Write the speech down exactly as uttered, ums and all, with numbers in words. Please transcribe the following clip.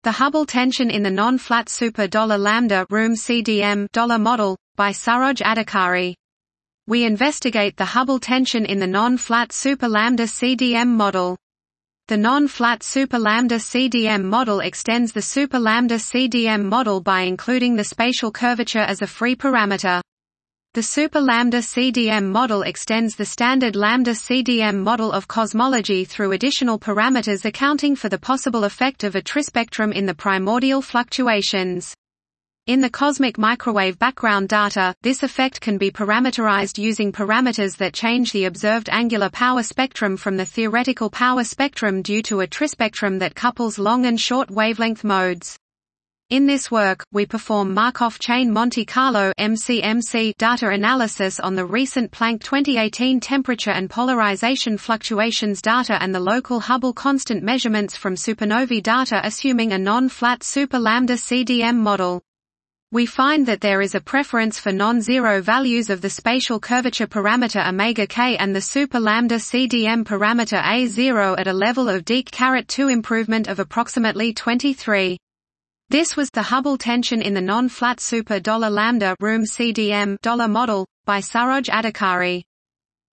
The Hubble tension in the non-flat super lambda room C D M model, by Saroj Adhikari. We investigate the Hubble tension in the non-flat super lambda C D M model. The non-flat super lambda C D M model extends the super lambda C D M model by including the spatial curvature as a free parameter. The super lambda C D M model extends the standard lambda C D M model of cosmology through additional parameters accounting for the possible effect of a trispectrum in the primordial fluctuations. In the cosmic microwave background data, this effect can be parameterized using parameters that change the observed angular power spectrum from the theoretical power spectrum due to a trispectrum that couples long and short wavelength modes. In this work, we perform Markov chain Monte Carlo (M C M C) data analysis on the recent Planck twenty eighteen temperature and polarization fluctuations data and the local Hubble constant measurements from supernovae data assuming a non-flat super lambda C D M model. We find that there is a preference for non-zero values of the spatial curvature parameter omega k and the super lambda C D M parameter A zero at a level of Deke two improvement of approximately twenty-three. This was the Hubble tension in the non-flat super lambda room C D M model, by Saroj Adhikari.